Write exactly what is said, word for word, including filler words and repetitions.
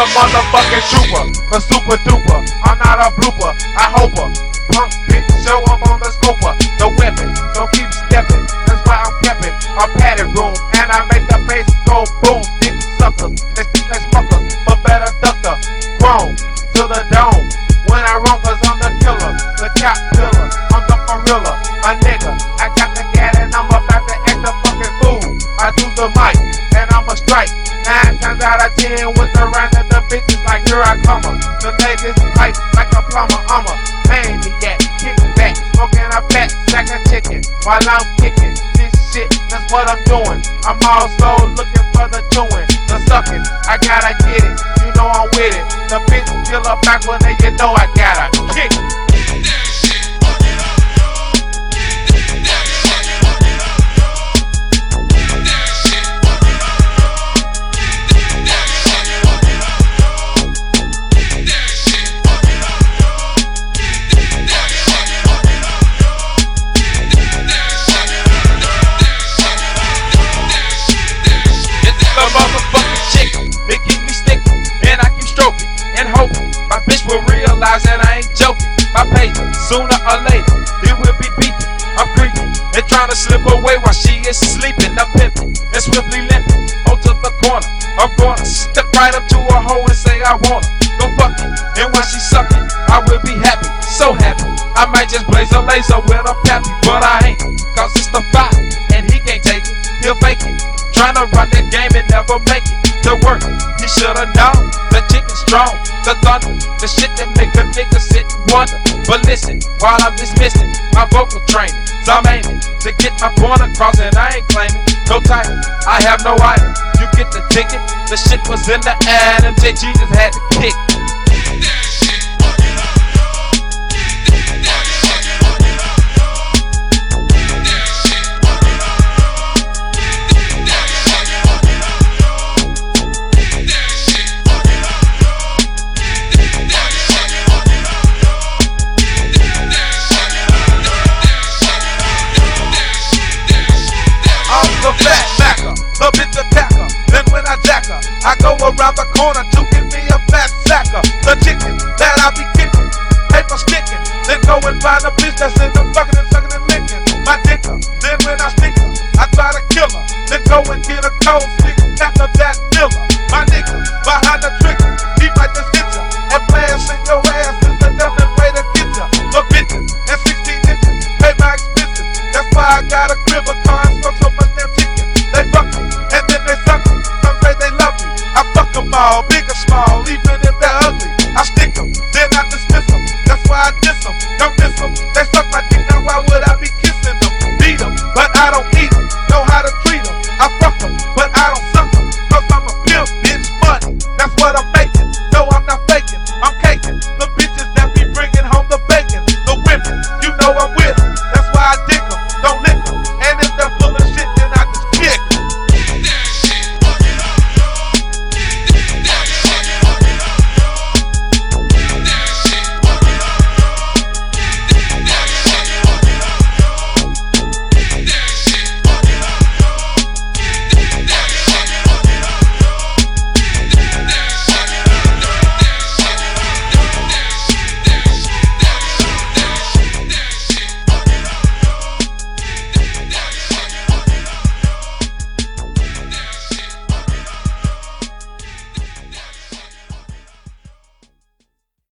a motherfucking trooper, a super duper. I'm not a blooper, I hope her. Punk bitch, show up on the scooper. The weapon, so keep stepping. That's why I'm keeping a padded room, and I make the bass go boom. Dick suckers, let's let's fuckers, but better duck the chrome to the dome. When I run, cause I'm the killer, the cap killer. I'm the gorilla, a nigga. I got the gat and I'm about to act a fucking fool. I do the mic and I'm a strike. Nine times out of ten with the rhyme that the bitches like, here I come. The ladies pipe like a plumber. I'm a maniac, kick back, smoking a fat sack of chicken while I'm kicking this shit. That's what I'm doing. I'm also looking for the chewing, the sucking. I gotta get it, you know I'm with it. The bitch killer back when they, you know I gotta kick it. And I ain't joking, my page, sooner or later, it will be beaten. I'm creeping and trying to slip away while she is sleeping. I'm pimping and swiftly limping on to the corner. I'm gonna step right up to her hole and say I want her. Go fuck it, and while she sucking, I will be happy, so happy. I might just blaze a laser with a pappy, but I ain't, cause it's the fight, and he can't take it, he'll fake it. Trying to run the game and never make it to work. He should've known the chick is strong, the thunder, the shit that make a nigga sit and wonder. But listen, while I'm dismissing my vocal training, so I'm aiming to get my point across, and I ain't claiming no title. I have no idol. You get the ticket. The shit was in the ad, and J G just had to kick. The fat macker, the bitch attacker. Then when I jack her, I go around the corner to give me a fat sacker. The chicken that I be kicking, paper sticking. Then go and find a bitch that's in the bucket and sucking and licking my dicker. Then when I stick her, I try to kill her. Then go and get a cold stick, pack of that miller. My nigga behind the trigger, he might just hit ya and flash in your ass is the dumbest way to get ya. The bitches and sixteen inches, pay my expenses. That's why I got a crib, a car.